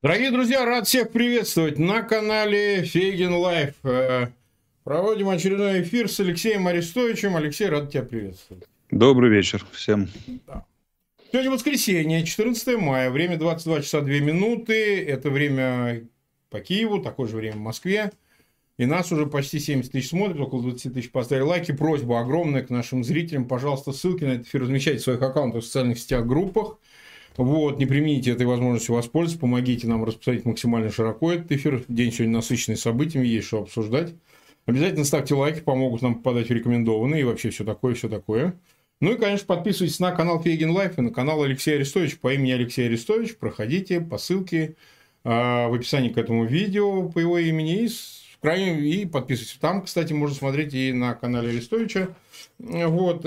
Дорогие друзья, рад всех приветствовать на канале Фейгин Лайф. Проводим очередной эфир с Алексеем Арестовичем. Алексей, рад тебя приветствовать. Добрый вечер всем. Да. Сегодня воскресенье, 14 мая, время 22 часа 2 минуты. Это время по Киеву, такое же время в Москве. И нас уже почти 70 тысяч смотрят, около 20 тысяч поставили лайки. Просьба огромная к нашим зрителям. Пожалуйста, ссылки на этот эфир размещайте в своих аккаунтах в социальных сетях, группах. Вот, не примените этой возможностью воспользоваться, помогите нам распространить максимально широко этот эфир. День сегодня насыщенный событиями, есть что обсуждать. Обязательно ставьте лайки, помогут нам попадать в рекомендованные и вообще все такое, все такое. Ну и, конечно, подписывайтесь на канал Фейгин Лайф и на канал Алексея Арестовича по имени Алексей Арестович. Проходите по ссылке в описании к этому видео по его имени и подписывайтесь. Там, кстати, можно смотреть и на канале Арестовича. Вот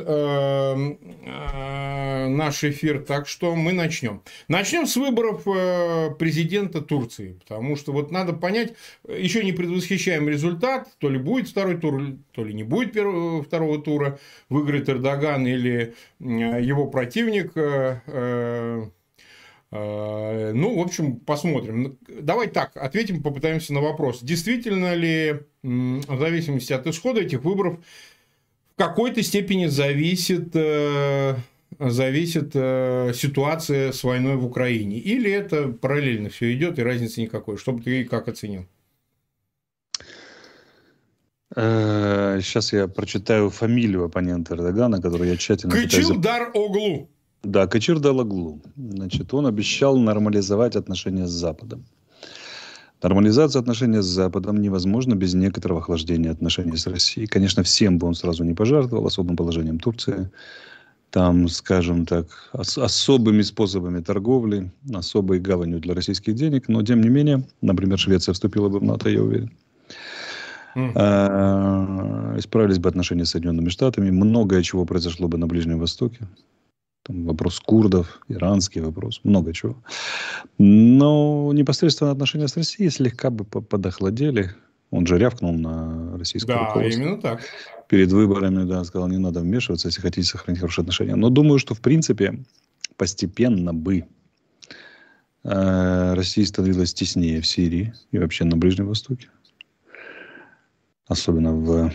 наш эфир. Так что мы начнем. Начнем с выборов президента Турции. Потому что вот надо понять, еще не предвосхищаем результат. То ли будет второй тур, то ли не будет второго тура. Выиграет Эрдоган или его противник. Ну, в общем, посмотрим. Давай так, ответим, попытаемся на вопрос. Действительно ли, в зависимости от исхода этих выборов, в какой-то степени зависит ситуация с войной в Украине? Или это параллельно все идет и разницы никакой? Что бы ты как оценил? Сейчас я прочитаю фамилию оппонента Эрдогана, которую я тщательно пытаюсь... Кычылдароглу. Да, Кычырдаоглу. Значит, он обещал нормализовать отношения с Западом. Нормализация отношений с Западом невозможна без некоторого охлаждения отношений с Россией. Конечно, всем бы он сразу не пожертвовал, особым положением Турции. Там, скажем так, особыми способами торговли, особой гаванью для российских денег. Но, тем не менее, например, Швеция вступила бы в НАТО, я уверен. Исправились бы отношения с Соединенными Штатами. Многое чего произошло бы на Ближнем Востоке. Там вопрос курдов, иранский вопрос, много чего. Но непосредственно отношения с Россией слегка бы подохладели. Он же рявкнул на российское руководство. Да, именно так. Перед выборами, да, сказал, не надо вмешиваться, если хотите сохранить хорошие отношения. Но думаю, что в принципе постепенно бы Россия становилась теснее в Сирии и вообще на Ближнем Востоке. Особенно в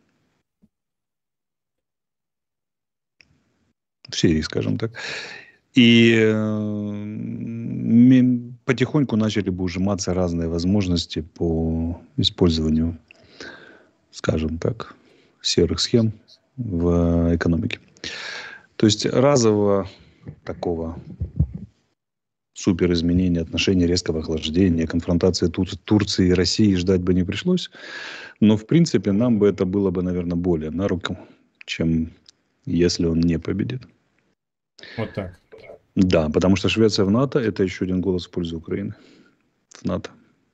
Сирии, скажем так. И потихоньку начали бы ужиматься разные возможности по использованию, скажем так, серых схем в экономике. То есть разового такого суперизменения отношений, резкого охлаждения, конфронтации Турции и России ждать бы не пришлось. Но, в принципе, нам бы это было бы, наверное, более на руку, чем если он не победит. Вот так. Да, потому что Швеция в НАТО – это еще один голос в пользу Украины. В НАТО.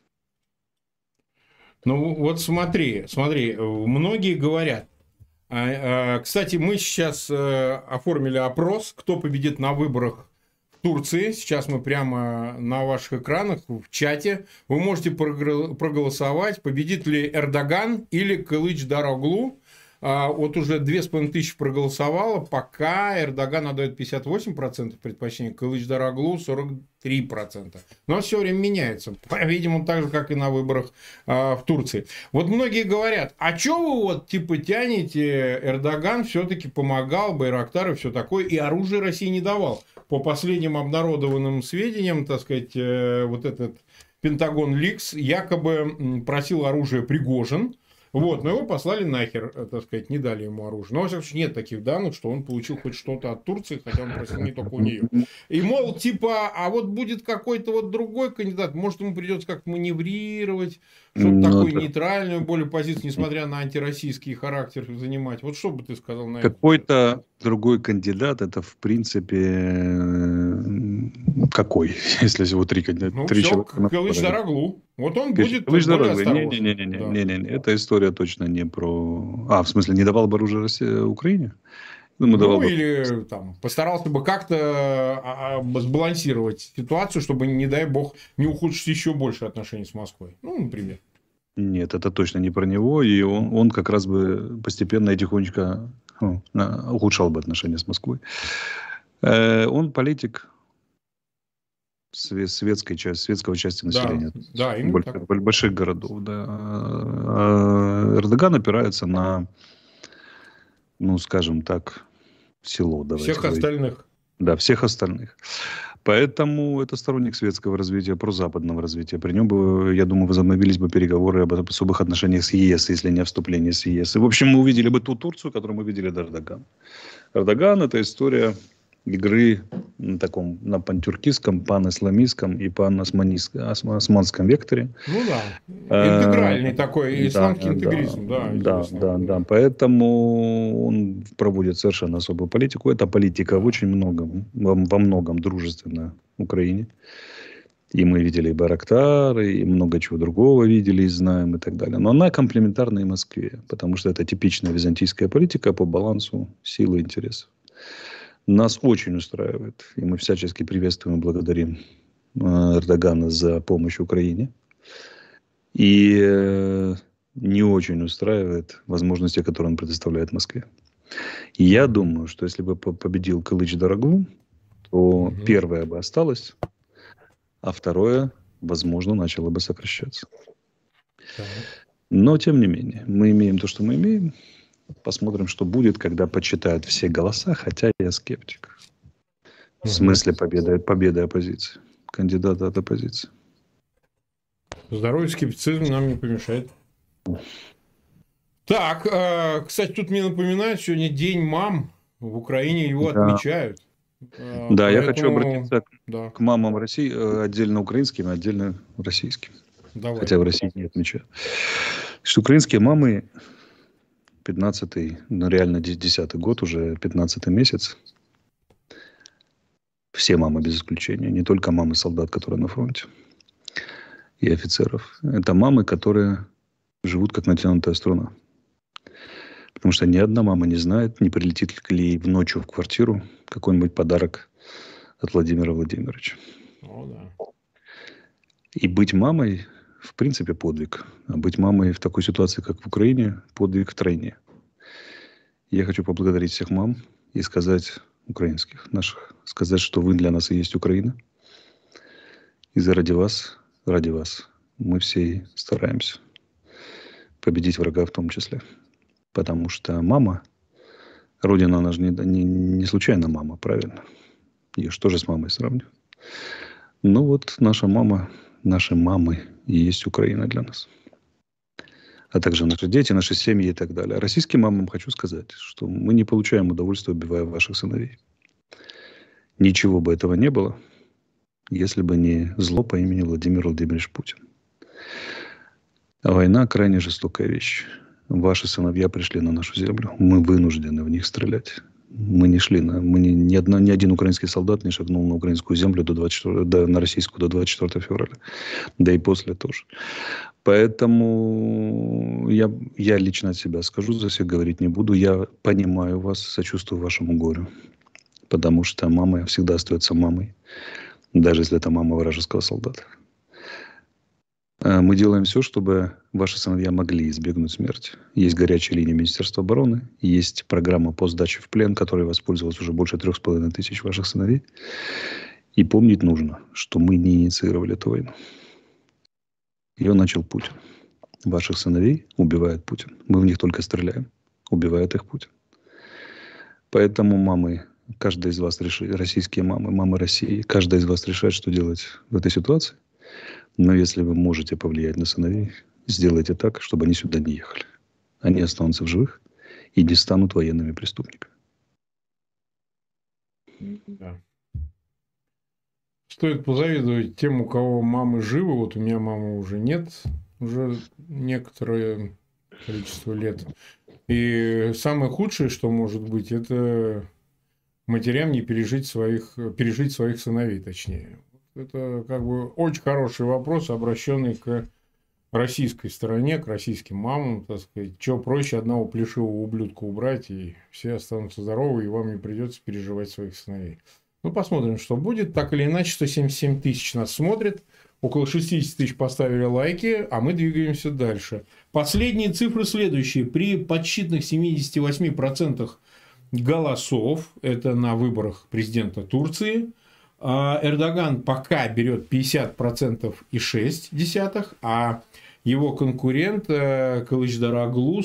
Ну, вот смотри, многие говорят. Кстати, мы сейчас оформили опрос, кто победит на выборах в Турции. Сейчас мы прямо на ваших экранах, в чате. Вы можете проголосовать, победит ли Эрдоган или Кылычдароглу. Вот уже 2500 проголосовало, пока Эрдоган отдает 58% предпочтения, Кылычдароглу 43%. Но все время меняется. Видимо, так же, как и на выборах в Турции. Вот многие говорят, а что вы вот типа тянете, Эрдоган все-таки помогал, Байрактар и все такое, и оружие России не давал. По последним обнародованным сведениям, так сказать, вот этот Пентагон Ликс якобы просил оружие Пригожин. Вот, но его послали нахер, так сказать, не дали ему оружие. Но, во всяком случае, нет таких данных, что он получил хоть что-то от Турции, хотя он просил не только у нее. И, мол, типа, а вот будет какой-то вот другой кандидат, может, ему придется как-то маневрировать, чтобы такую нейтральную более позицию, несмотря на антироссийский характер, занимать. Вот что бы ты сказал на это? Какой-то другой кандидат, это, в принципе, какой? Если всего три кандидата. Ну, все, Кылычдароглу. Вот он будет более осторожен. Не-не-не, эта история точно не про... в смысле, не давал бы оружие Украине? Ну, или там, постарался бы как-то сбалансировать ситуацию, чтобы, не дай бог, не ухудшить еще больше отношений с Москвой. Ну, например. Нет, это точно не про него. И он как раз бы постепенно и тихонечко ухудшал бы отношения с Москвой. Он политик светского части Да, населения, да, именно так. больших городов. Да. Эрдоган опирается на, ну, скажем так, село, давайте Всех говорить. остальных. Да, всех остальных. Поэтому это сторонник светского развития, прозападного развития. При нем бы, я думаю, возобновились бы переговоры об особых отношениях с ЕС, если не о вступлении с ЕС. И, в общем, мы увидели бы ту Турцию, которую мы видели до Эрдогана. Эрдоган – это история игры на таком, на пантюркистском, пан-исламистском и пан-османском векторе. Ну да, интегральный такой Да, исламский интегризм, да, да, известный. да, да. Поэтому он проводит совершенно особую политику. Эта политика в очень многом, во многом дружественна Украине. И мы видели и Байрактар, и много чего другого видели и знаем и так далее. Но она комплементарна и Москве, потому что это типичная византийская политика по балансу силы и интересов. Нас очень устраивает, и мы всячески приветствуем и благодарим Эрдогана за помощь Украине. И не очень устраивает возможности, которые он предоставляет Москве. И я думаю, что если бы победил Кылыч Дароглу, то первое бы осталось, а второе, возможно, начало бы сокращаться. Но, тем не менее, мы имеем то, что мы имеем. Посмотрим, что будет, когда подсчитают все голоса, хотя я скептик. В смысле победы оппозиции, кандидата от оппозиции. Здоровый скептицизм нам не помешает. Так, кстати, тут мне напоминают, сегодня День мам. В Украине его отмечают. Да, поэтому... я хочу обратиться к мамам России, отдельно украинским, отдельно российским. Давай. Хотя в России не отмечают. Что украинские мамы 15-й, ну реально 10-й год, уже 15-й месяц. Все мамы без исключения. Не только мамы солдат, которые на фронте. И офицеров. Это мамы, которые живут как натянутая струна. Потому что ни одна мама не знает, не прилетит ли ей в ночью в квартиру какой-нибудь подарок от Владимира Владимировича. О, да. И быть мамой, в принципе, подвиг. А быть мамой в такой ситуации, как в Украине, подвиг втройне. Я хочу поблагодарить всех мам и сказать, украинских наших, сказать, что вы для нас и есть Украина. И ради вас, мы все стараемся победить врага в том числе. Потому что мама, Родина, она же не случайно мама, правильно? Ее же тоже с мамой сравнивают. Ну вот наша мама, наши мамы и есть Украина для нас. А также наши дети, наши семьи и так далее. А российским мамам хочу сказать, что мы не получаем удовольствия, убивая ваших сыновей. Ничего бы этого не было, если бы не зло по имени Владимир Владимирович Путин. А война крайне жестокая вещь. Ваши сыновья пришли на нашу землю. Мы вынуждены в них стрелять. Мы не шли ни один украинский солдат не шагнул на украинскую землю на российскую до 24 февраля. Да и после тоже. Поэтому я лично от себя скажу, за всех говорить не буду. Я понимаю вас, сочувствую вашему горю. Потому что мама всегда остается мамой. Даже если это мама вражеского солдата. Мы делаем все, чтобы ваши сыновья могли избегнуть смерти. Есть горячая линия Министерства обороны. Есть программа по сдаче в плен, которой воспользовалось уже больше 3500 ваших сыновей. И помнить нужно, что мы не инициировали эту войну. Ее начал Путин. Ваших сыновей убивает Путин. Мы в них только стреляем. Убивает их Путин. Поэтому мамы, каждая из вас решит, российские мамы, мамы России, каждая из вас решает, что делать в этой ситуации. Но если вы можете повлиять на сыновей, сделайте так, чтобы они сюда не ехали. Они останутся в живых и не станут военными преступниками. Да. Стоит позавидовать тем, у кого мамы живы. Вот у меня мамы уже нет, уже некоторое количество лет. И самое худшее, что может быть, это матерям не пережить своих сыновей, точнее. Это как бы очень хороший вопрос, обращенный к российской стороне, к российским мамам, так сказать. Что проще одного плешивого ублюдка убрать, и все останутся здоровы, и вам не придется переживать своих сыновей. Ну, посмотрим, что будет. Так или иначе, 177 тысяч нас смотрит. Около 60 тысяч поставили лайки, а мы двигаемся дальше. Последние цифры следующие. При подсчитных 78% голосов, это на выборах президента Турции, Эрдоган пока берет 50,6%, а его конкурент Кылычдароглу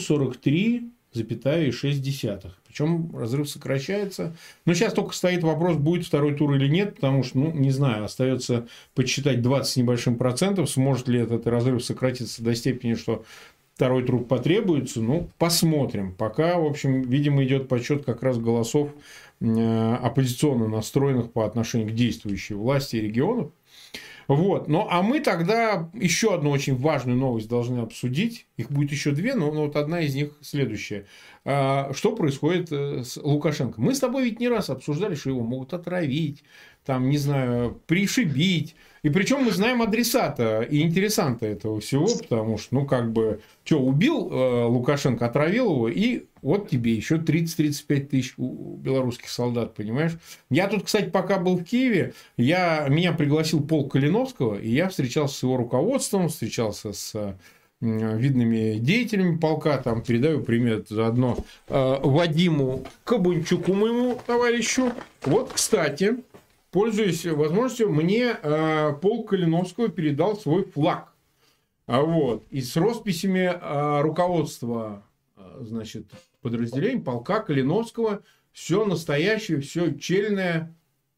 43,6%. Причем разрыв сокращается. Но сейчас только стоит вопрос, будет второй тур или нет, потому что, не знаю, остается подсчитать 20 с небольшим процентов, сможет ли этот разрыв сократиться до степени, что второй тур потребуется. Посмотрим. Пока, в общем, видимо, идет подсчет как раз голосов оппозиционно настроенных по отношению к действующей власти и регионов. Вот. А мы тогда еще одну очень важную новость должны обсудить. Их будет еще две, но вот одна из них следующая. Что происходит с Лукашенко? Мы с тобой ведь не раз обсуждали, что его могут отравить, там, не знаю, пришибить. И причем мы знаем адресата и интересанта этого всего, потому что, убил Лукашенко, отравил его, и вот тебе еще 30-35 тысяч у белорусских солдат, понимаешь? Я тут, кстати, пока был в Киеве, меня пригласил полк Калиновского, и я встречался с его руководством, встречался с видными деятелями полка, там передаю привет заодно Вадиму Кабунчуку, моему товарищу. Вот, кстати, пользуясь возможностью, мне полк Калиновского передал свой флаг. И с росписями руководства, подразделений полка Калиновского. Все настоящее, все чельное.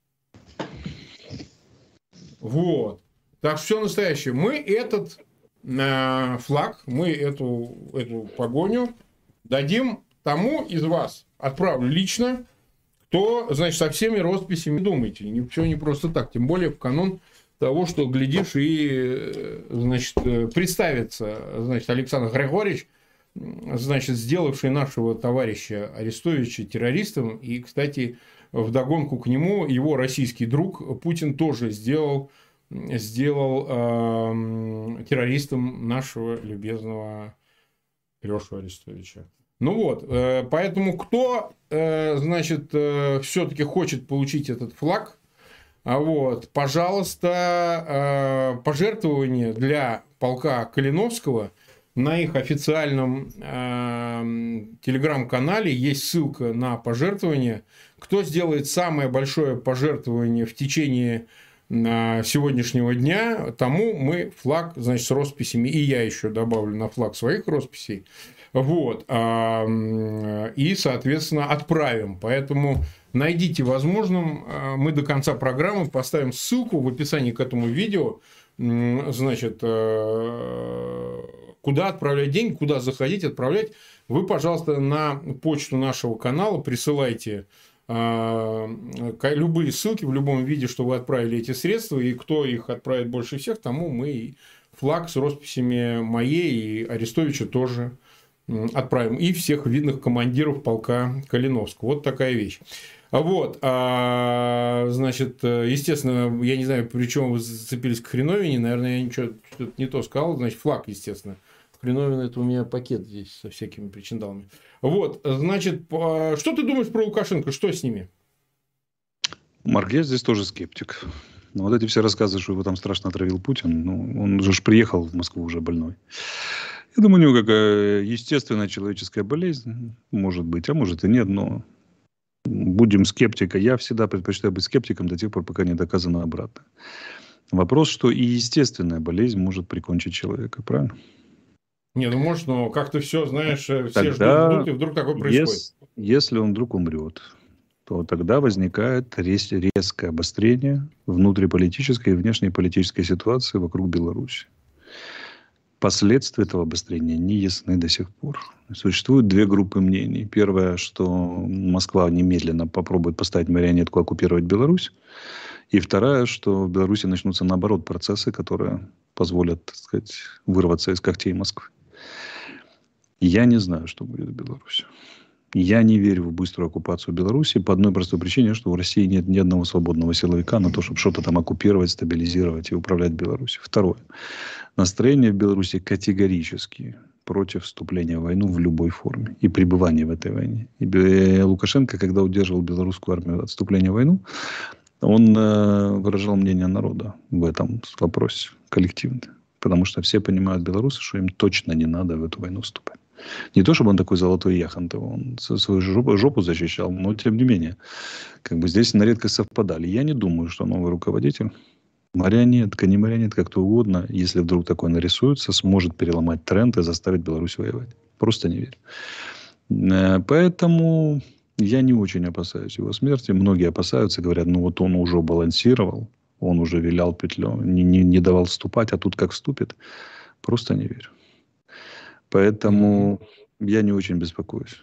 Вот. Так что все настоящее. Мы этот флаг, мы эту погоню дадим тому из вас. Отправлю лично. То, со всеми росписями думайте. Ничего не просто так. Тем более в канун того, что, глядишь, и, представится, Александр Григорьевич, сделавший нашего товарища Арестовича террористом. И, кстати, вдогонку к нему его российский друг Путин тоже сделал террористом нашего любезного Лешу Арестовича. Поэтому кто, все-таки хочет получить этот флаг, пожалуйста, пожертвования для полка Калиновского на их официальном телеграм-канале есть ссылка на пожертвование. Кто сделает самое большое пожертвование в течение сегодняшнего дня, тому мы флаг, с росписями, и я еще добавлю на флаг своих росписей. И, соответственно, отправим. Поэтому найдите возможным. Мы до конца программы поставим ссылку в описании к этому видео. Куда отправлять деньги, куда заходить, отправлять. Вы, пожалуйста, на почту нашего канала присылайте любые ссылки в любом виде, что вы отправили эти средства. И кто их отправит больше всех, тому мы и флаг с росписями моей и Арестовича тоже отправим. И всех видных командиров полка Калиновского. Вот такая вещь. Естественно, я не знаю, при чем вы зацепились к хреновине. Наверное, я ничего не то сказал. Флаг, естественно. Хреновина – это у меня пакет здесь со всякими причиндалами. Что ты думаешь про Лукашенко? Что с ними? Марк, я здесь тоже скептик. Но эти все рассказы, что его там страшно отравил Путин, он же приехал в Москву уже больной. Я думаю, у него какая естественная человеческая болезнь, может быть, а может и нет, но будем скептикой. Я всегда предпочитаю быть скептиком до тех пор, пока не доказано обратное. Вопрос, что и естественная болезнь может прикончить человека, правильно? Может, но как-то все, все ждут, и вдруг такое происходит. Если он вдруг умрет, то тогда возникает резкое обострение внутриполитической и внешнеполитической ситуации вокруг Беларуси. Последствия этого обострения не ясны до сих пор. Существуют две группы мнений. Первое, что Москва немедленно попробует поставить марионетку, оккупировать Беларусь. И второе, что в Беларуси начнутся, наоборот, процессы, которые позволят, вырваться из когтей Москвы. Я не знаю, что будет в Беларуси. Я не верю в быструю оккупацию Беларуси по одной простой причине, что в России нет ни одного свободного силовика на то, чтобы что-то там оккупировать, стабилизировать и управлять Беларусью. Второе. Настроение в Беларуси категорически против вступления в войну в любой форме и пребывания в этой войне. И Лукашенко, когда удерживал белорусскую армию от вступления в войну, он выражал мнение народа в этом вопросе коллективно. Потому что все понимают, белорусы, что им точно не надо в эту войну вступать. Не то, чтобы он такой золотой яхонт, он свою жопу защищал, но тем не менее. Как бы здесь на редкость совпадали. Я не думаю, что новый руководитель, марионетка, не марионетка, кто угодно, если вдруг такой нарисуется, сможет переломать тренд и заставить Беларусь воевать. Просто не верю. Поэтому я не очень опасаюсь его смерти. Многие опасаются, говорят, ну вот он уже балансировал, он уже вилял петлю, не давал вступать, а тут как вступит. Просто не верю. Поэтому я не очень беспокоюсь.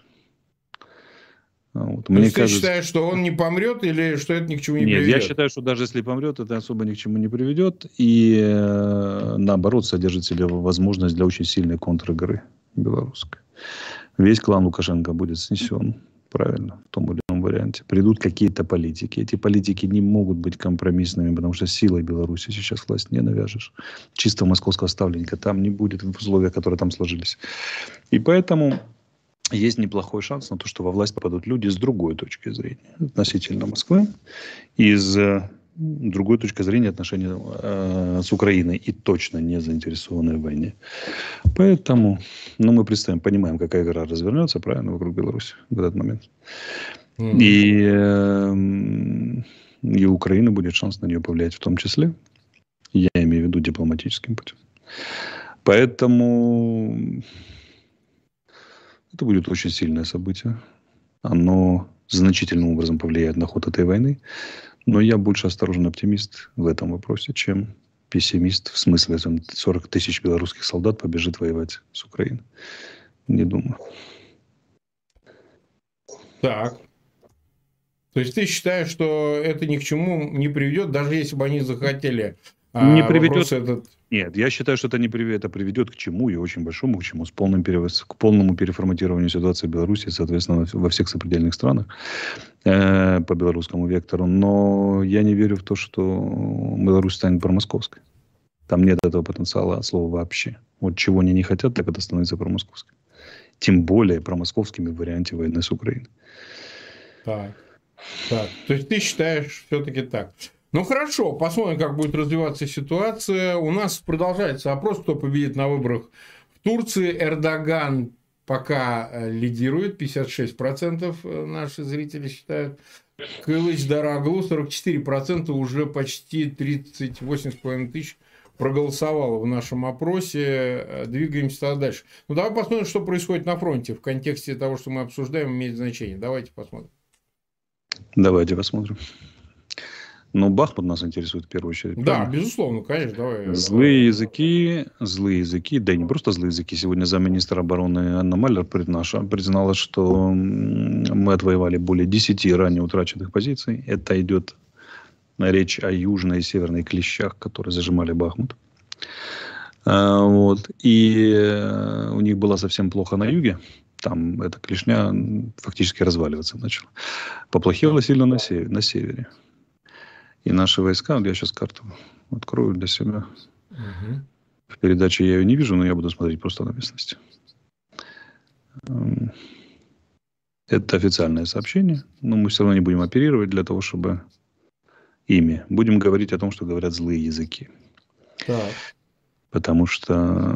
Вот. То есть ты считаешь, что он не помрет или что это ни к чему не приведет? Нет, я считаю, что даже если помрет, это особо ни к чему не приведет. И наоборот, содержит в себе возможность для очень сильной контр-игры белорусской. Весь клан Лукашенко будет снесен. Правильно, в том или ином варианте. Придут какие-то политики. Эти политики не могут быть компромиссными, потому что силой Беларуси сейчас власть не навяжешь. Чисто московского ставленника там не будет в условиях, которые там сложились. И поэтому есть неплохой шанс на то, что во власть попадут люди с другой точки зрения относительно Москвы, из другой точки зрения отношений с Украиной и точно не заинтересованные в войне. Поэтому, мы понимаем, какая игра развернется, правильно, вокруг Беларуси в этот момент. И у Украины будет шанс на нее повлиять в том числе. Я имею в виду дипломатическим путем. Поэтому это будет очень сильное событие. Оно значительным образом повлияет на ход этой войны. Но я больше осторожный оптимист в этом вопросе, чем пессимист. В смысле, 40 тысяч белорусских солдат побежит воевать с Украиной. Не думаю. Так. То есть ты считаешь, что это ни к чему не приведет, даже если бы они захотели? Не приведет. Нет, я считаю, что это не приведет, это приведет к чему, и очень большому к чему, к полному переформатированию ситуации в Беларуси, соответственно, во всех сопредельных странах по белорусскому вектору. Но я не верю в то, что Беларусь станет промосковской. Там нет этого потенциала от слова вообще. Вот чего они не хотят, так это становится промосковской. Тем более промосковскими в варианте войны с Украиной. Так. То есть ты считаешь все-таки так. Ну хорошо, посмотрим, как будет развиваться ситуация. У нас продолжается опрос, кто победит на выборах в Турции. Эрдоган пока лидирует, 56% наши зрители считают. Кылыч Дароглу 44%, уже почти 38,5 тысяч проголосовало в нашем опросе. Двигаемся тогда дальше. Ну давай посмотрим, что происходит на фронте в контексте того, что мы обсуждаем, имеет значение. Давайте посмотрим. Давайте посмотрим. Но Бахмут нас интересует в первую очередь. Да, правильно? безусловно, конечно. Давай. Злые языки, да и не просто злые языки. Сегодня замминистра обороны Анна Маллер признала, что мы отвоевали более 10 ранее утраченных позиций. Это идет речь о южной и северной клещах, которые зажимали Бахмут. Вот. И у них было совсем плохо на юге. Там эта клешня фактически разваливаться начала. Поплохело сильно на севере. И наши войска, вот я сейчас карту открою для себя. В передаче я ее не вижу, но я буду смотреть просто на местности. Это официальное сообщение, но мы все равно не будем оперировать для того, чтобы ими. Будем говорить о том, что говорят злые языки. Так. Потому что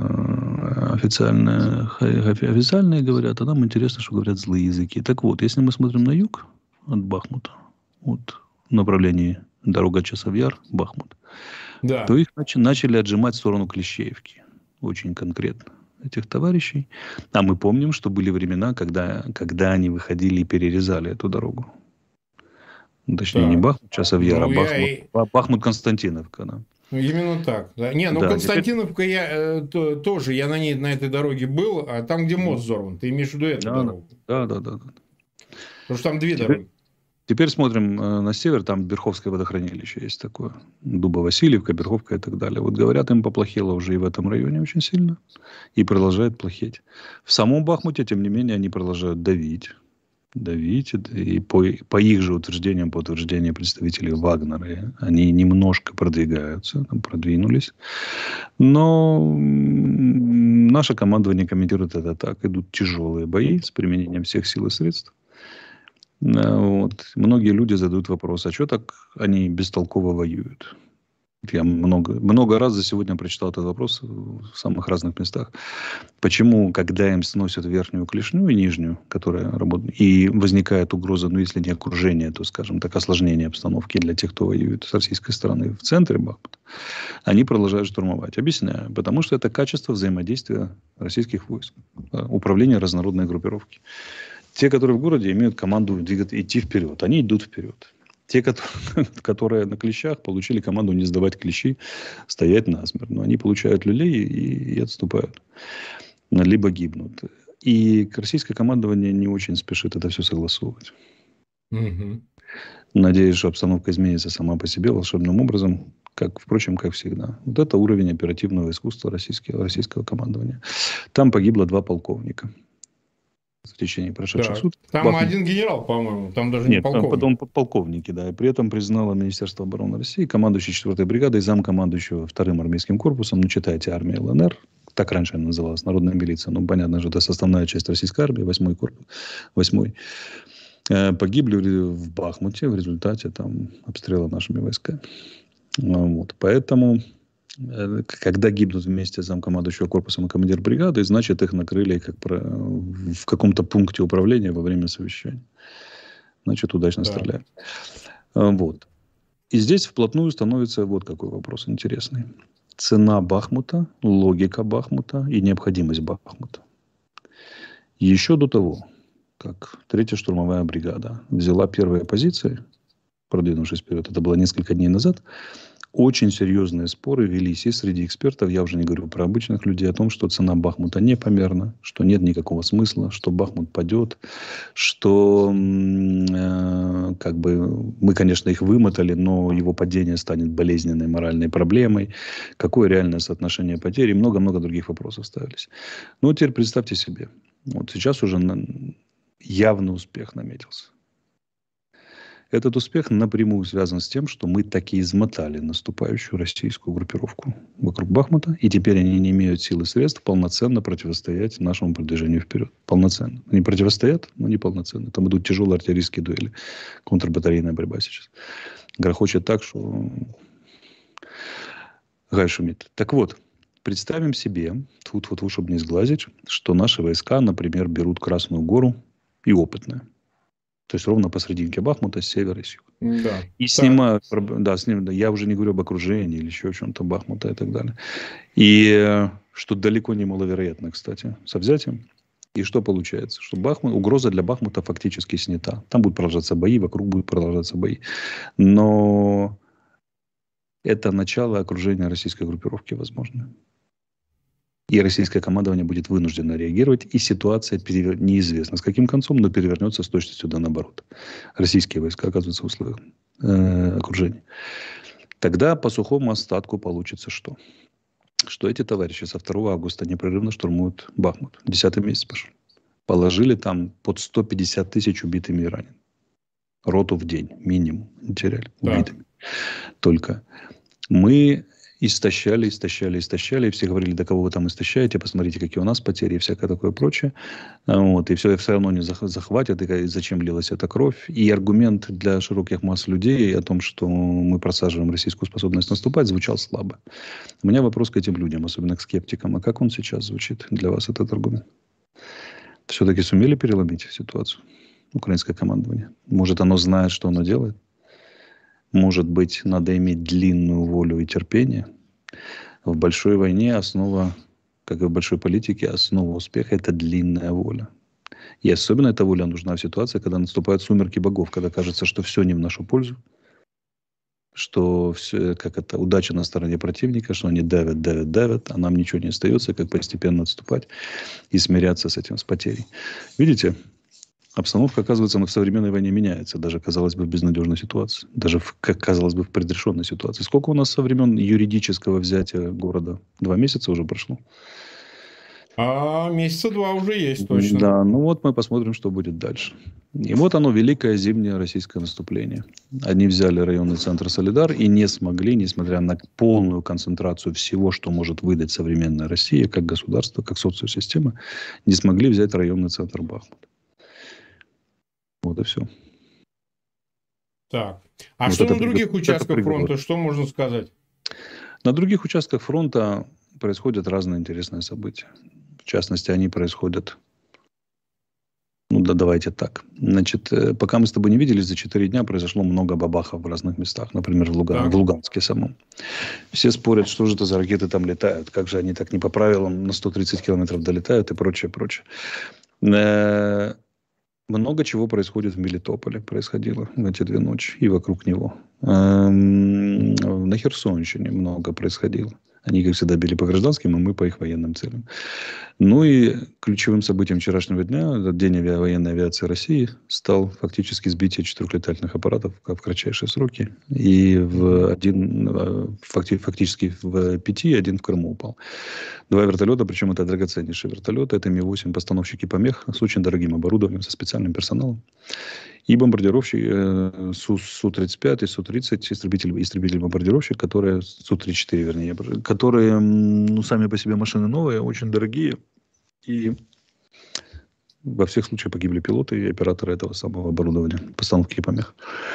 официальные говорят, а нам интересно, что говорят злые языки. Так вот, если мы смотрим на юг от Бахмута, вот в направлении дорога Часов-Яр, Бахмут, да, то их начали отжимать в сторону Клещеевки. Очень конкретно этих товарищей. А мы помним, что были времена, когда они выходили и перерезали эту дорогу. Точнее, не Бахмут, Часов-Яр, а Бахмут-Константиновка. Да. Именно так. Да. Да, Константиновка тоже, я на этой дороге был, а там, где мост взорван. Ты имеешь в виду эту дорогу? Да. Потому что там две дороги. Теперь смотрим на север, там Берховское водохранилище есть такое. Дуба-Васильевка, Берховка и так далее. Вот говорят, им поплохело уже и в этом районе очень сильно. И продолжает плохеть. В самом Бахмуте, тем не менее, они продолжают давить. И по их же утверждениям, по утверждениям представителей Вагнера, они немножко продвигаются, продвинулись. Но наше командование комментирует это так. Идут тяжелые бои с применением всех сил и средств. Вот. Многие люди задают вопрос, а что так они бестолково воюют? Я много раз за сегодня прочитал этот вопрос в самых разных местах. Почему, когда им сносят верхнюю клешню и нижнюю, которая работает, и возникает угроза, ну, если не окружение, то, скажем так, осложнение обстановки для тех, кто воюет с российской стороны в центре Бахмута, они продолжают штурмовать. Объясняю. Потому что это качество взаимодействия российских войск. Управление разнородной группировки. Те, которые в городе, имеют команду идти вперед. Они идут вперед. Те, которые на клещах, получили команду не сдавать клещи, стоять насмерть. Но они получают люлей и отступают. Либо гибнут. И российское командование не очень спешит это все согласовывать. Угу. Надеюсь, что обстановка изменится сама по себе волшебным образом, впрочем, как всегда. Вот это уровень оперативного искусства российского командования. Там погибло 2 полковника в течение прошедших суток. Там один генерал, по-моему, там даже не Нет, полковник. потом полковники, да. И при этом признало Министерство обороны России, командующий 4-й бригадой, замкомандующего 2-м армейским корпусом, ну, читайте, армия ЛНР, так раньше она называлась, народная милиция, ну, понятно, что это составная часть российской армии, 8-й корпус, 8-й, погибли в Бахмуте в результате там обстрела нашими войсками. Вот. Поэтому, когда гибнут вместе замкомандующего корпусом и командир бригады, значит, их накрыли в каком-то пункте управления во время совещания. Значит, удачно стреляют. Вот. И здесь вплотную становится вот какой вопрос интересный. Цена Бахмута, логика Бахмута и необходимость Бахмута. Еще до того, как 3-я штурмовая бригада взяла первые позиции, продвинувшись вперед, это было несколько дней назад, очень серьезные споры велись и среди экспертов, я уже не говорю про обычных людей, о том, что цена Бахмута непомерна, что нет никакого смысла, что Бахмут падет, что мы, конечно, их вымотали, но его падение станет болезненной моральной проблемой, какое реальное соотношение потерь и много-много других вопросов ставились. Ну, теперь представьте себе, вот сейчас уже явный успех наметился. Этот успех напрямую связан с тем, что мы таки измотали наступающую российскую группировку вокруг Бахмута, и теперь они не имеют сил и средств полноценно противостоять нашему продвижению вперед. Полноценно. Они противостоят, но не полноценно. Там идут тяжелые артиллерийские дуэли. Контрбатарейная борьба сейчас. Грохочет так, что гай шумит. Так вот, представим себе, чтобы не сглазить, что наши войска, например, берут Красную Гору и Опытное. То есть ровно посрединке Бахмута, с севера и с юга. Да. И снимают, я уже не говорю об окружении или еще о чем-то Бахмута и так далее. И что далеко не маловероятно, кстати, со взятием. И что получается? Что угроза для Бахмута фактически снята. Там будут продолжаться бои, вокруг будут продолжаться бои. Но это начало окружения российской группировки возможно. И российское командование будет вынуждено реагировать, и ситуация неизвестна с каким концом, но перевернется с точностью да наоборот. Российские войска оказываются в условиях окружения. Тогда по сухому остатку получится что? Что эти товарищи со 2 августа непрерывно штурмуют Бахмут. 10-й месяц пошел. Положили там под 150 тысяч убитыми и ранеными. Роту в день минимум теряли убитыми. Только мы истощали, и все говорили, да кого вы там истощаете, посмотрите, какие у нас потери и всякое такое прочее. Вот, и все равно не захватят, и зачем лилась эта кровь. И аргумент для широких масс людей о том, что мы просаживаем российскую способность наступать, звучал слабо. У меня вопрос к этим людям, особенно к скептикам. А как он сейчас звучит для вас, этот аргумент? Все-таки сумели переломить ситуацию? Украинское командование. Может, оно знает, что оно делает? Может быть, надо иметь длинную волю и терпение. В большой войне основа, как и в большой политике, основа успеха – это длинная воля. И особенно эта воля нужна в ситуации, когда наступают сумерки богов, когда кажется, что все не в нашу пользу, что все, удача на стороне противника, что они давят, а нам ничего не остается, как постепенно отступать и смиряться с этим, с потерей. Видите? Обстановка, оказывается, в современной войне меняется. Даже, казалось бы, в безнадежной ситуации. Даже, казалось бы, в предрешенной ситуации. Сколько у нас со времен юридического взятия города? 2 месяца уже прошло? Месяца 2 уже есть, точно. Да, ну вот мы посмотрим, что будет дальше. И вот оно, великое зимнее российское наступление. Они взяли районный центр Солидар и не смогли, несмотря на полную концентрацию всего, что может выдать современная Россия, как государство, как социосистема, не смогли взять районный центр Бахмут. Вот и все. Так. А вот что на других участках фронта? Что можно сказать? На других участках фронта происходят разные интересные события. В частности, они происходят... Ну, да, давайте так. Значит, пока мы с тобой не виделись, за 4 дня произошло много бабахов в разных местах. Например, в Луганске самом. Все спорят, что же это за ракеты там летают. Как же они так не по правилам на 130 километров долетают и прочее, прочее. Много чего происходит в Мелитополе. Происходило в эти 2 ночи и вокруг него. На Херсонщине много происходило. Они, как всегда, били по гражданским, а мы по их военным целям. Ну и ключевым событием вчерашнего дня, этот день военной авиации России, стал фактически сбитие 4 летательных аппаратов в кратчайшие сроки. И фактически в 5, один в Крыму упал. 2 вертолета, причем это драгоценнейшие вертолеты. Это Ми-8, постановщики помех с очень дорогим оборудованием, со специальным персоналом. И бомбардировщик Су-35 и Су-30, истребитель-бомбардировщик, которые, Су-34, вернее, которые, ну, сами по себе машины новые, очень дорогие. И во всех случаях погибли пилоты и операторы этого самого оборудования, постановки помех.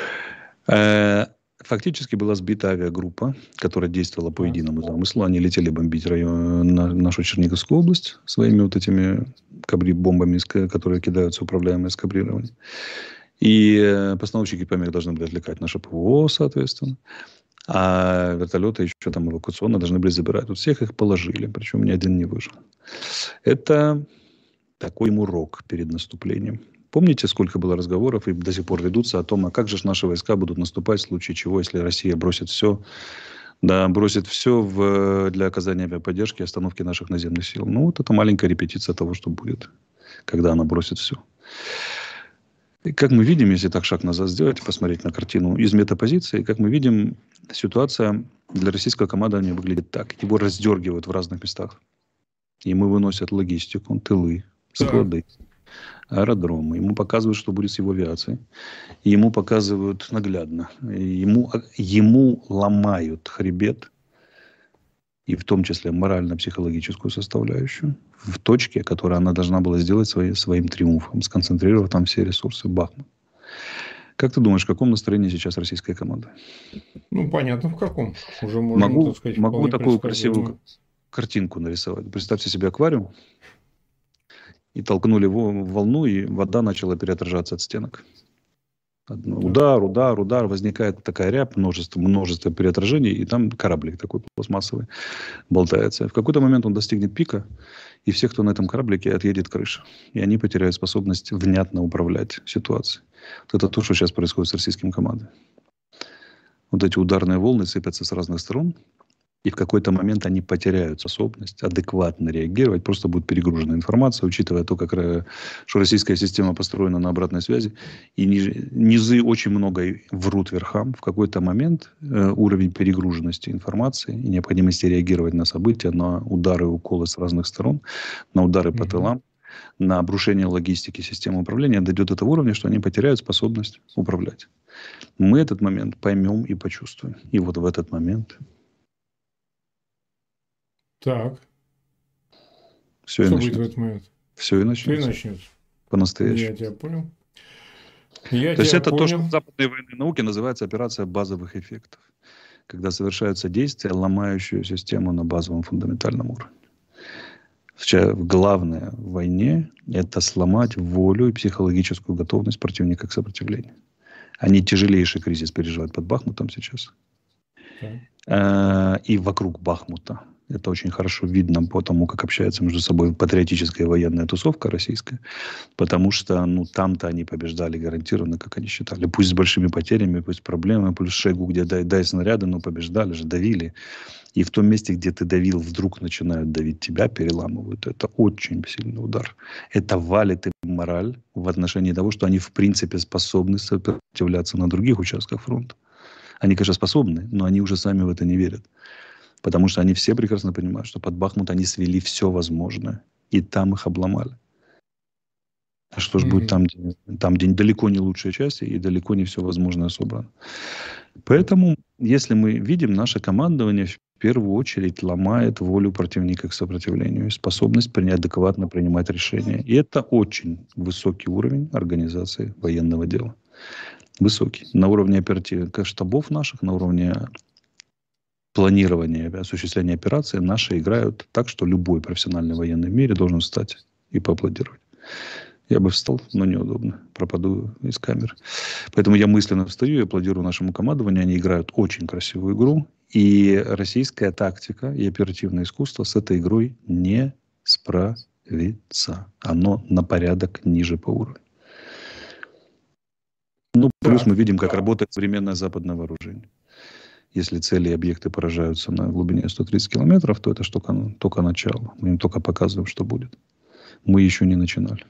Фактически была сбита авиагруппа, которая действовала по единому замыслу. Они летели бомбить нашу Черниговскую область своими вот этими бомбами, которые кидаются, управляемые с кабрированием. И постановщики помех должны были отвлекать наше ПВО, соответственно. А вертолеты еще там эвакуационно должны были забирать. Вот всех их положили, причем ни один не выжил. Это такой им урок перед наступлением. Помните, сколько было разговоров и до сих пор ведутся о том, а как же наши войска будут наступать в случае чего, если Россия бросит все, да, бросит все для оказания авиаподдержки и остановки наших наземных сил. Ну, вот это маленькая репетиция того, что будет, когда она бросит все. И как мы видим, если так шаг назад сделать, посмотреть на картину из метапозиции, как мы видим, ситуация для российского командования выглядит так. Его раздергивают в разных местах. Ему выносят логистику, тылы, склады, аэродромы. Ему показывают, что будет с его авиацией. Ему показывают наглядно. Ему ломают хребет. И в том числе морально-психологическую составляющую. В точке, которую она должна была сделать своим триумфом. Сконцентрировав там все ресурсы. Бахмут. Как ты думаешь, в каком настроении сейчас российская команда? Ну, понятно, в каком. Уже можно, так сказать, могу такую красивую картинку нарисовать. Представьте себе аквариум. И толкнули его в волну, и вода начала переотражаться от стенок. Удар. Возникает такая рябь, множество переотражений, и там кораблик такой пластмассовый болтается. В какой-то момент он достигнет пика, и все, кто на этом кораблике, отъедет крыша. И они потеряют способность внятно управлять ситуацией. Вот это то, что сейчас происходит с российским командой. Вот эти ударные волны сыпятся с разных сторон. И в какой-то момент они потеряют способность адекватно реагировать. Просто будет перегружена информация, учитывая то, что российская система построена на обратной связи. И низы очень много врут верхам. В какой-то момент уровень перегруженности информации и необходимости реагировать на события, на удары и уколы с разных сторон, на удары по тылам, на обрушение логистики системы управления дойдет до того уровня, что они потеряют способность управлять. Мы этот момент поймем и почувствуем. И вот в этот момент... Так. Все что будет в этот момент? Все и начнется. По-настоящему. Я тебя понял. То есть это то, что в западной военной науке называется операция базовых эффектов. Когда совершаются действия, ломающие систему на базовом фундаментальном уровне. Главное в войне – это сломать волю и психологическую готовность противника к сопротивлению. Они тяжелейший кризис переживают под Бахмутом сейчас. И вокруг Бахмута. Это очень хорошо видно по тому, как общается между собой патриотическая военная тусовка российская. Потому что там-то они побеждали гарантированно, как они считали. Пусть с большими потерями, пусть проблемы. Плюс Шойгу, где дай снаряды, но побеждали же, давили. И в том месте, где ты давил, вдруг начинают давить тебя, переламывают. Это очень сильный удар. Это валит им мораль в отношении того, что они в принципе способны сопротивляться на других участках фронта. Они, конечно, способны, но они уже сами в это не верят. Потому что они все прекрасно понимают, что под Бахмут они свели все возможное. И там их обломали. А что же будет там, где далеко не лучшая часть и далеко не все возможное собрано. Поэтому, если мы видим, наше командование в первую очередь ломает волю противника к сопротивлению и способность адекватно принимать решения. И это очень высокий уровень организации военного дела. Высокий. На уровне оперативных штабов наших, на уровне планирования и осуществления операции наши играют так, что любой профессиональный военный в мире должен встать и поаплодировать. Я бы встал, но неудобно. Пропаду из камеры. Поэтому я мысленно встаю и аплодирую нашему командованию. Они играют очень красивую игру. И российская тактика и оперативное искусство с этой игрой не справится. Оно на порядок ниже по уровню. Ну, плюс мы видим, как работает современное западное вооружение. Если цели и объекты поражаются на глубине 130 километров, то это только начало. Мы им только показываем, что будет. Мы еще не начинали.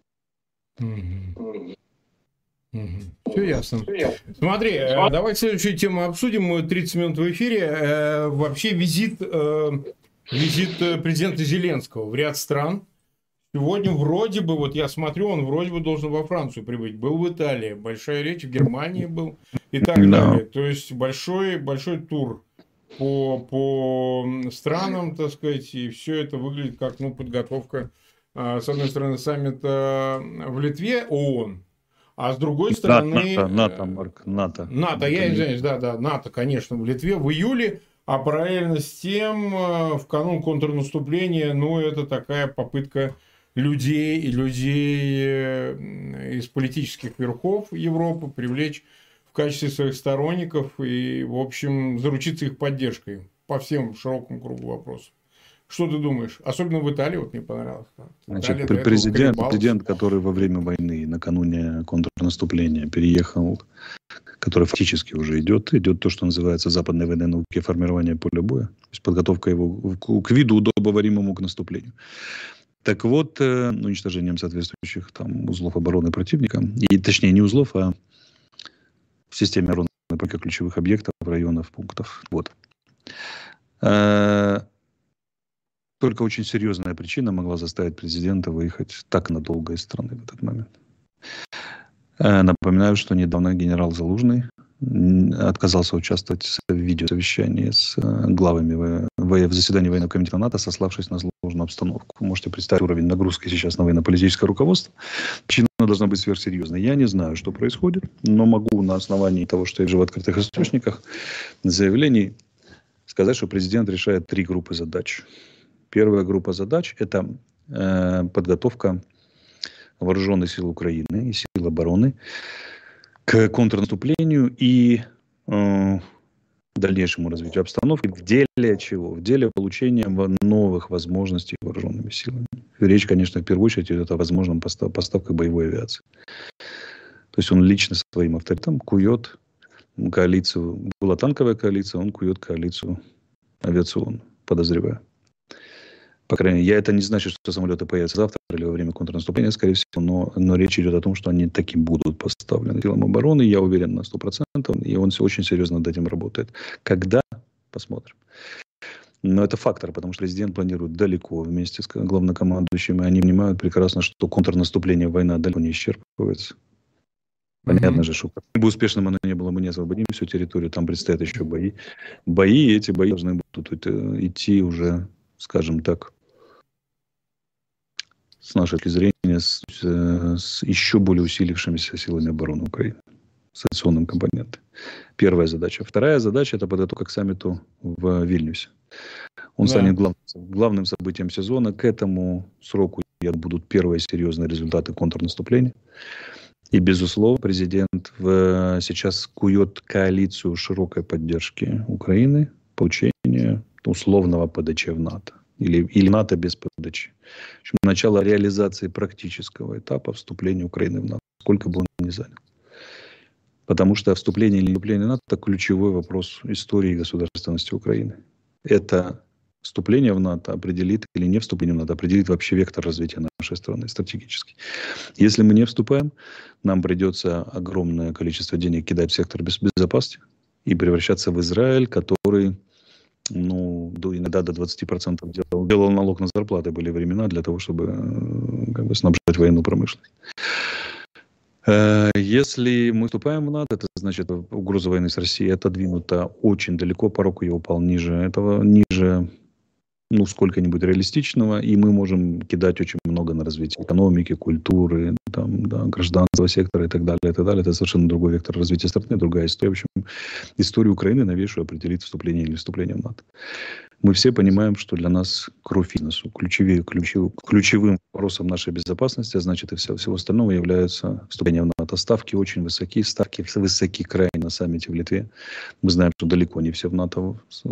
Все ясно. Смотри, давай следующую тему обсудим. Мы 30 минут в эфире. Вообще визит президента Зеленского в ряд стран. Сегодня вроде бы, вот я смотрю, он вроде бы должен во Францию прибыть. Был в Италии, большая речь в Германии был и так далее. То есть большой тур по странам, так сказать, и все это выглядит как подготовка, с одной стороны, саммита в Литве, ООН, а с другой стороны... НАТО. Я извиняюсь, да, НАТО, конечно, в Литве в июле, а параллельно с тем, в канун контрнаступления, это такая попытка людей из политических верхов Европы привлечь в качестве своих сторонников и, в общем, заручиться их поддержкой по всем широкому кругу вопросов. Что ты думаешь? Особенно в Италии мне понравилось. Значит, президент, который во время войны, накануне контрнаступления переехал, который фактически уже идет то, что называется западной военной науки формирование поля боя, то есть подготовка его к виду удобоваримому к наступлению. Так вот, уничтожением соответствующих узлов обороны противника, и точнее не узлов, а в системе обороны ключевых объектов, районов, пунктов. Вот. Только очень серьезная причина могла заставить президента выехать так надолго из страны в этот момент. Напоминаю, что недавно генерал Залужный отказался участвовать в видеосовещании с главами в заседании военного комитета НАТО, сославшись на сложную обстановку. Вы можете представить уровень нагрузки сейчас на военно-политическое руководство. Причина должна быть сверхсерьезной. Я не знаю, что происходит, но могу на основании того, что я вижу в открытых источниках, заявлений, сказать, что президент решает 3 группы задач. Первая группа задач – это подготовка вооруженных сил Украины и сил обороны к контрнаступлению и дальнейшему развитию обстановки. В деле чего? В деле получения новых возможностей вооруженными силами. Речь, конечно, в первую очередь идет о возможном поставках боевой авиации. То есть он лично своим авторитетом кует коалицию. Была танковая коалиция, он кует коалицию авиационную, подозреваю. По крайней мере, это не значит, что самолеты появятся завтра или во время контрнаступления, скорее всего, но речь идет о том, что они таким будут поставлены силам обороны, я уверен на 100%, и он очень серьезно над этим работает. Когда? Посмотрим. Но это фактор, потому что президент планирует далеко вместе с главнокомандующим, и они понимают прекрасно, что контрнаступление, война далеко не исчерпывается. Понятно же, что как бы успешным оно не было, мы не освободим всю территорию, там предстоят еще бои. И эти бои должны будут идти уже, скажем так, с нашей точки зрения, с еще более усилившимися силами обороны Украины, с авиационным компонентом. Первая задача. Вторая задача – это подготовка к саммиту в Вильнюсе. Он станет главным событием сезона. К этому сроку будут первые серьезные результаты контрнаступления. И, безусловно, президент сейчас кует коалицию широкой поддержки Украины, получения условного ПДЧ в НАТО. Или НАТО без ПДЧ. В общем, начало реализации практического этапа вступления Украины в НАТО, сколько бы он ни занял. Потому что вступление или не вступление в НАТО – это ключевой вопрос истории и государственности Украины. Это вступление в НАТО определит, или не вступление в НАТО, определит вообще вектор развития нашей страны стратегически. Если мы не вступаем, нам придется огромное количество денег кидать в сектор безопасности и превращаться в Израиль, который... иногда до 20% делал налог на зарплаты. Были времена для того, чтобы снабжать военную промышленность. Если мы вступаем в НАТО, это значит, угроза войны с Россией отодвинута очень далеко, порог ее упал ниже ну, сколько-нибудь реалистичного, и мы можем кидать очень много на развитие экономики, культуры, там, да, гражданского сектора и так далее, и так далее. Это совершенно другой вектор развития страны, другая история. В общем, историю Украины новейшую определит вступление или вступление в НАТО. Мы все понимаем, что для нас кровь бизнесу, ключевым вопросом нашей безопасности, а значит и всего остального, является вступление в НАТО. Ставки очень высоки, ставки высоки крайне на саммите в Литве. Мы знаем, что далеко не все в НАТО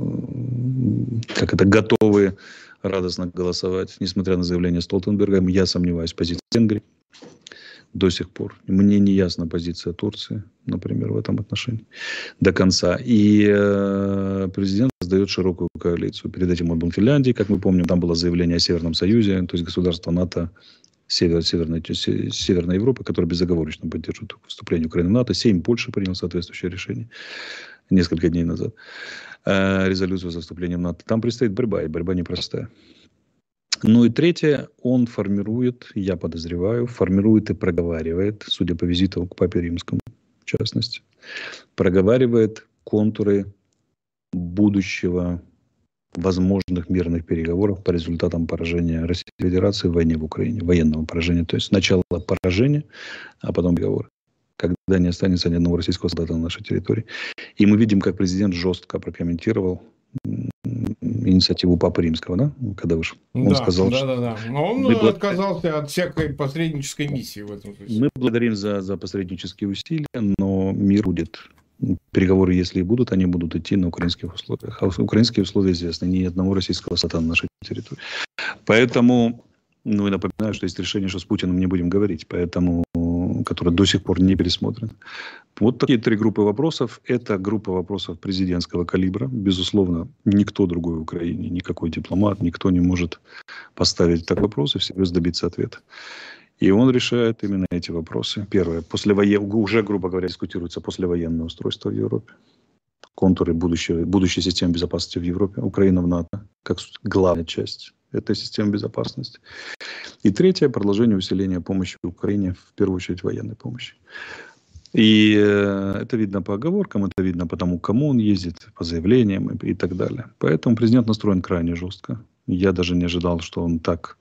готовы радостно голосовать, несмотря на заявление Столтенберга. Я сомневаюсь в позиции Венгрии до сих пор. Мне не ясна позиция Турции, например, в этом отношении до конца. И президент создает широкую коалицию. Перед этим он был в Финляндии, как мы помним, там было заявление о Северном Союзе, то есть государство НАТО Северной Европы, которые безоговорочно поддерживают вступление Украины в НАТО. 7 Польша принял соответствующее решение несколько дней назад. Резолюцию за вступление в НАТО. Там предстоит борьба, и борьба непростая. Ну и третье, он формирует, я подозреваю, формирует и проговаривает, судя по визиту к Папе Римскому, в частности, проговаривает контуры будущего возможных мирных переговоров по результатам поражения Российской Федерации в войне в Украине, военного поражения. То есть сначала поражение, а потом переговоры, когда не останется ни одного российского солдата на нашей территории. И мы видим, как президент жестко прокомментировал инициативу Папы Римского, да, когда вышел. Он сказал, что он отказался от всякой посреднической миссии в этом смысле. Мы благодарим за посреднические усилия, но мир будет. Переговоры, если и будут, они будут идти на украинских условиях. А украинские условия известны. Ни одного российского солдата на нашей территории. Поэтому, ну и напоминаю, что есть решение, что с Путиным не будем говорить, поэтому, которое до сих пор не пересмотрено. Вот такие 3 группы вопросов. Это группа вопросов президентского калибра. Безусловно, никто другой в Украине, никакой дипломат, никто не может поставить так вопрос и всерьез добиться ответа. И он решает именно эти вопросы. Первое. Уже, грубо говоря, дискутируется послевоенное устройство в Европе. Контуры будущей системы безопасности в Европе. Украина в НАТО как главная часть этой системы безопасности. И третье. Продолжение усиления помощи Украине, в первую очередь военной помощи. И это видно по оговоркам, это видно по тому, кому он ездит, по заявлениям и так далее. Поэтому президент настроен крайне жестко. Я даже не ожидал, что он так...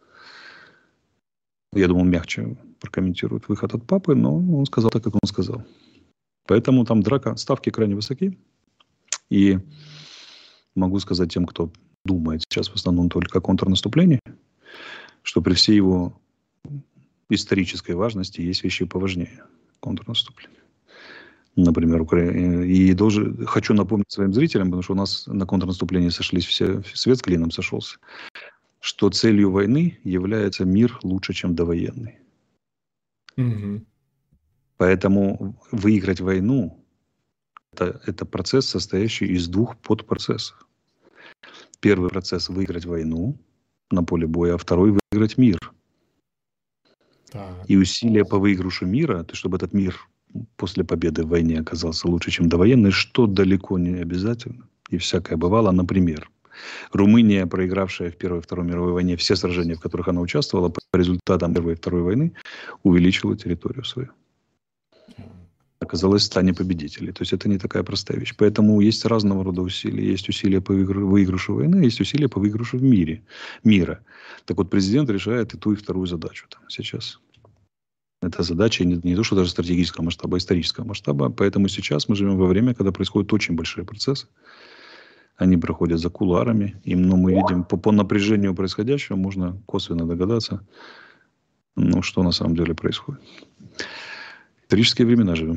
Я думал, мягче прокомментирует выход от папы, но он сказал так, как он сказал. Поэтому там ставки крайне высоки. И могу сказать тем, кто думает сейчас в основном только о контрнаступлении, что при всей его исторической важности есть вещи поважнее контрнаступления. Например, и хочу напомнить своим зрителям, потому что у нас на контрнаступлении сошлись все, свет с клином сошелся, что целью войны является мир лучше, чем довоенный. Угу. Поэтому выиграть войну это процесс, состоящий из 2 подпроцессов. Первый процесс – выиграть войну на поле боя, а второй – выиграть мир. Так. И усилия по выигрышу мира, то, чтобы этот мир после победы в войне оказался лучше, чем довоенный, что далеко не обязательно. И всякое бывало. Например, Румыния, проигравшая в Первой и Второй мировой войне все сражения, в которых она участвовала, по результатам Первой и Второй войны увеличила территорию свою. Оказалась в стане победителей. То есть это не такая простая вещь. Поэтому есть разного рода усилия. Есть усилия по выигрышу войны, есть усилия по выигрышу мира. Так вот, президент решает и ту, и вторую задачу там сейчас. Это задача не то, что даже стратегического масштаба, а исторического масштаба. Поэтому сейчас мы живем во время, когда происходят очень большие процессы. Они проходят за кулуарами. Но мы видим по напряжению происходящего, можно косвенно догадаться, что на самом деле происходит. Исторические времена живем.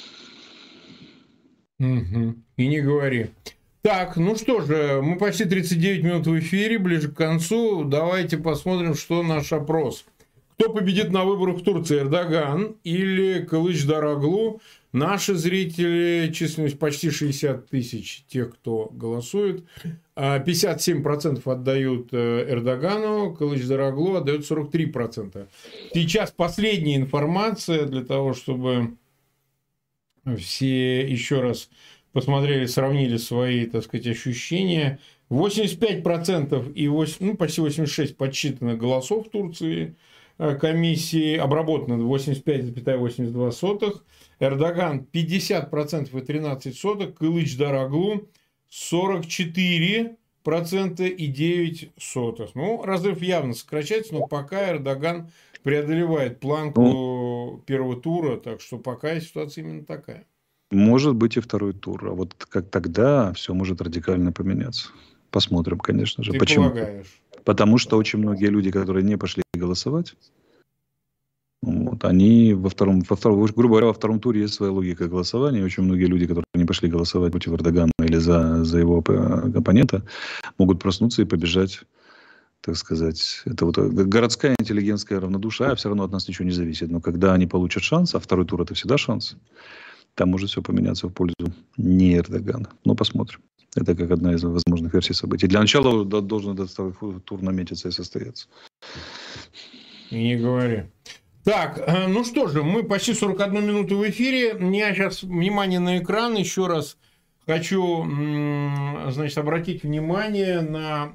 Угу. И не говори. Так, ну что же, мы почти 39 минут в эфире, ближе к концу. Давайте посмотрим, что наш опрос. Кто победит на выборах в Турции, Эрдоган или Кылычдароглу? Наши зрители, численность почти 60 тысяч тех, кто голосует. 57% отдают Эрдогану, Кылычдароглу отдают 43%. Сейчас последняя информация для того, чтобы все еще раз посмотрели, сравнили свои, так сказать, ощущения. 85% и почти 86% подсчитанных голосов в Турции комиссии, обработано 85,82%. Эрдоган 50% и 13 соток, Кылычдароглу 44 3,9%. Ну, разрыв явно сокращается, но пока Эрдоган преодолевает планку первого тура, так что пока ситуация именно такая. Может быть и второй тур. А вот как тогда все может радикально поменяться. Посмотрим, конечно же. Ты Почему? полагаешь? Потому что очень многие люди, которые не пошли голосовать, вот, они грубо говоря, во втором туре есть своя логика голосования. И очень многие люди, которые не пошли голосовать против Эрдогана или за его оппонента, могут проснуться и побежать, так сказать. Это вот городская интеллигентская равнодушие, а все равно от нас ничего не зависит. Но когда они получат шанс, а второй тур это всегда шанс, там может все поменяться в пользу не Эрдогана. Но посмотрим. Это как одна из возможных версий событий. Для начала должен этот второй тур наметиться и состояться. И не говори. Так, ну что же, мы почти 41 минуту в эфире. Я сейчас внимание на экран. Еще раз хочу, значит, обратить внимание на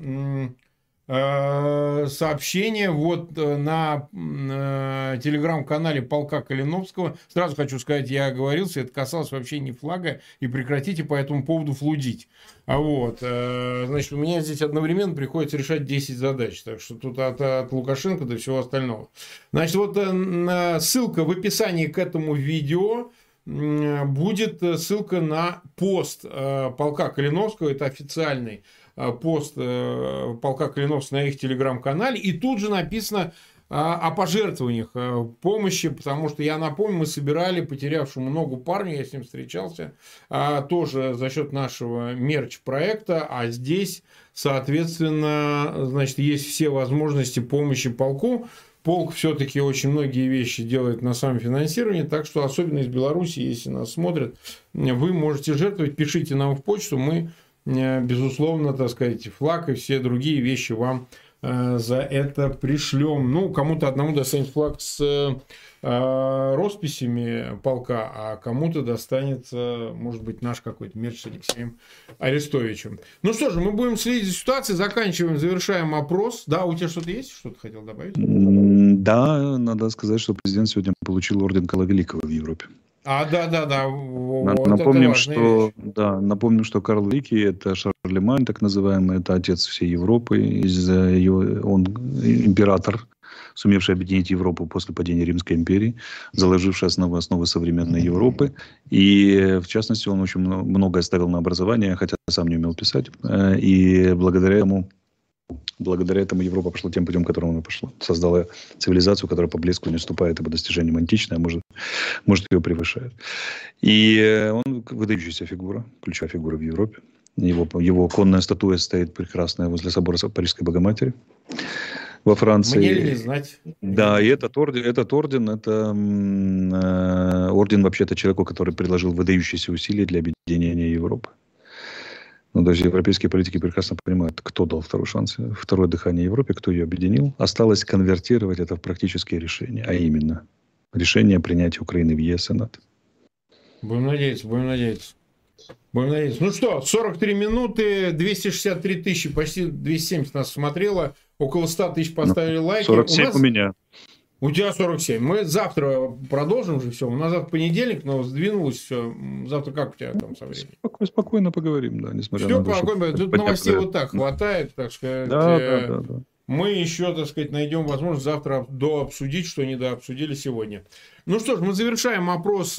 сообщение вот на телеграм-канале полка Калиновского. Сразу хочу сказать, я оговорился, это касалось вообще не флага, и прекратите по этому поводу флудить. Вот, значит, у меня здесь одновременно приходится решать 10 задач, так что тут от Лукашенко до всего остального. Значит, вот ссылка в описании к этому видео. Будет ссылка на пост полка Калиновского, это официальный пост полка Калиновского на их телеграм-канале, и тут же написано о пожертвованиях помощи, потому что, я напомню, мы собирали потерявшему ногу парню, я с ним встречался, тоже за счет нашего мерч-проекта, а здесь, соответственно, значит, есть все возможности помощи полку. Полк все-таки очень многие вещи делает на самофинансировании, так что, особенно из Беларуси, если нас смотрят, вы можете жертвовать, пишите нам в почту, мы, безусловно, так сказать, флаг и все другие вещи вам за это пришлем. Ну, кому-то одному достанется флаг с росписями полка, а кому-то достанется, может быть, наш какой-то мерч с Алексеем Арестовичем. Ну что же, мы будем следить за ситуацией, заканчиваем, завершаем опрос. Да, у тебя что-то есть? Что-то хотел добавить? Да, надо сказать, что президент сегодня получил орден Карла Великого в Европе. Да. Вот напомним, что Карл Великий — это Шарлемань, так называемый, это отец всей Европы, он император, сумевший объединить Европу после падения Римской империи, заложивший основы современной Европы. И, в частности, он очень многое ставил на образование, хотя сам не умел писать. И благодаря этому Европа пошла тем путем, которым она пошла. Создала цивилизацию, которая по блеску не уступает и по достижениям античной, а может ее превышает. И он выдающаяся фигура, ключевая фигура в Европе. Его конная статуя стоит прекрасная возле собора Парижской Богоматери во Франции. Мне ли не знать. Да, и этот орден, это орден вообще-то человеку, который приложил выдающиеся усилия для объединения Европы. Ну, даже европейские политики прекрасно понимают, кто дал второй шанс, второе дыхание Европе, кто ее объединил. Осталось конвертировать это в практические решения, а именно решение о принятии Украины в ЕС и НАТО. Будем надеяться. Ну что, 43 минуты, 263 тысячи, почти 270 нас смотрело, около 100 тысяч поставили лайки. 47 у меня. У тебя 47. Мы завтра продолжим же все. У нас завтра понедельник, но сдвинулось все. Завтра как у тебя там со временем? Спокойно поговорим, да, несмотря все на то, спокойно. Тут новостей вот так хватает, так сказать. Да. Мы еще, так сказать, найдем возможность завтра дообсудить, что не дообсудили сегодня. Ну что ж, мы завершаем опрос.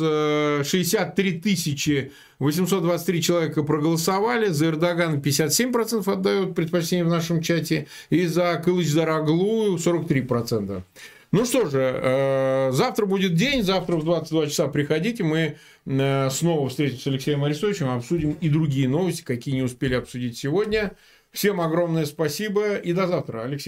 63 823 человека проголосовали. За Эрдогана 57% отдают предпочтение в нашем чате. И за Кылыч-Дароглу 43%. Ну что же, завтра будет день, завтра в 22 часа приходите, мы снова встретимся с Алексеем Арестовичем, обсудим и другие новости, какие не успели обсудить сегодня. Всем огромное спасибо и до завтра, Алексей.